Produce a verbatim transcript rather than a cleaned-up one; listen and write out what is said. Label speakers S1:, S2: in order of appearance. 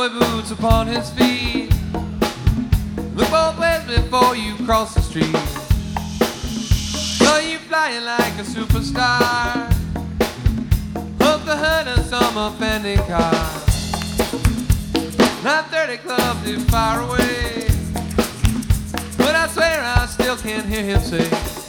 S1: cowboy boots upon his feet. Look both ways before you cross the street. So you flying like a superstar. Hope the hood of some offending car. Not thirty clubs too far away, but I swear I still can't hear him say